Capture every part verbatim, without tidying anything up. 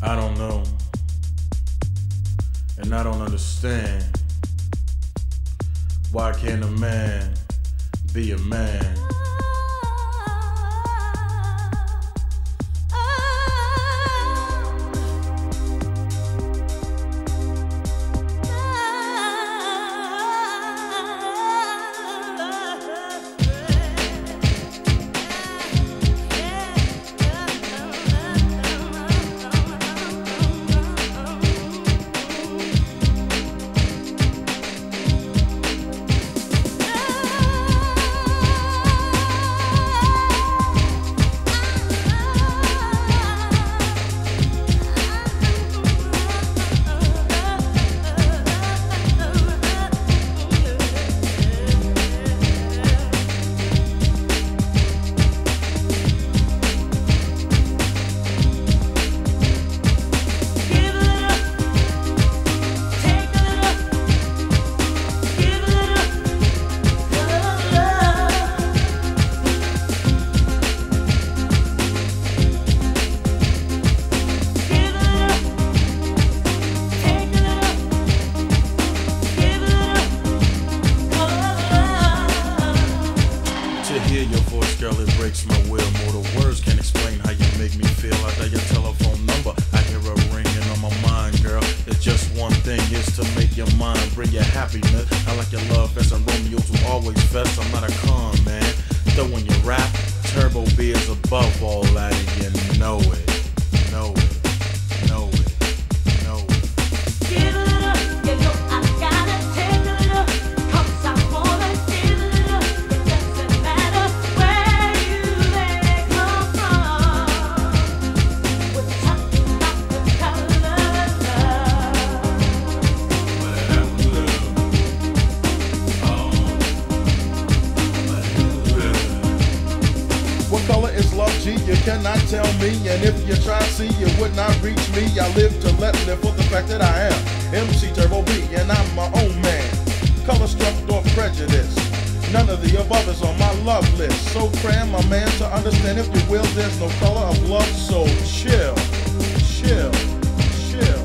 I don't know, and I don't understand. Why can't a man be a man? Girl, it breaks my will. More the words can't explain how you make me feel. I dial your telephone number, I hear a ringing on my mind, girl. It's just one thing, is to make your mind, bring your happiness. I like your love fest and Romeo's who always fest. I'm not a con man, though when you rap, Turbo B is above all that, and you know it, know it, know it. Color is love, G, you cannot tell me. And if you try to see, you would not reach me. I live to let live for the fact that I am M C Turbo B, and I'm my own man. Color struck or prejudice, none of the above is on my love list. So cram my man to understand, if you will, there's no color of love. So chill, chill, chill.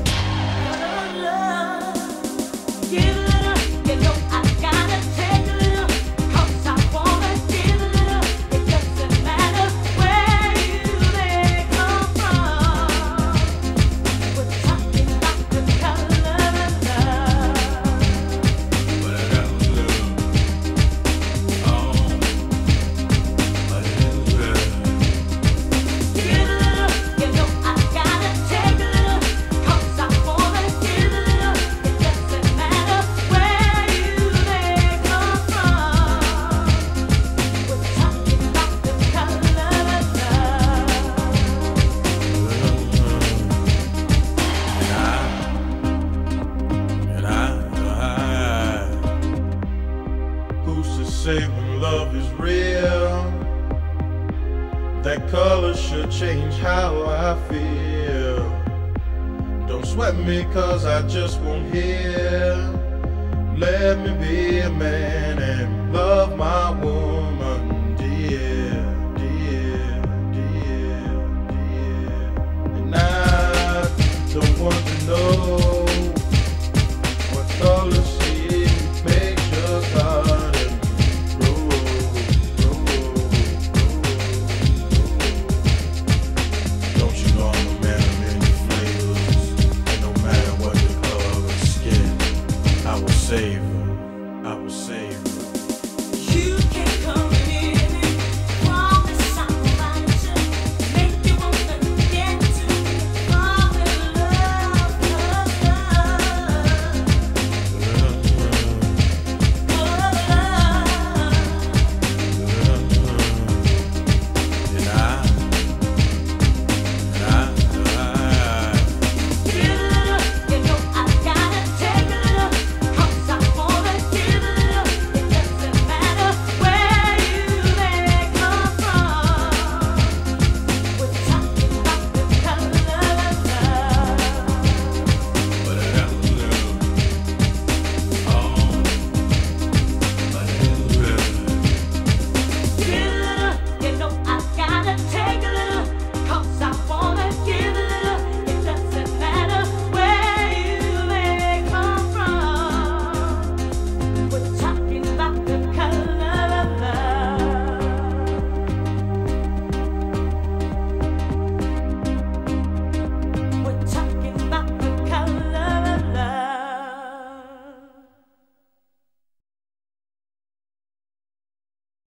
Say when love is real, that color should change how I feel. Don't sweat me cause I just won't hear. Let me be a man and love my woman, dear, dear, dear, dear. And I don't want to know what color she makes your garden. I will save her, I will save her.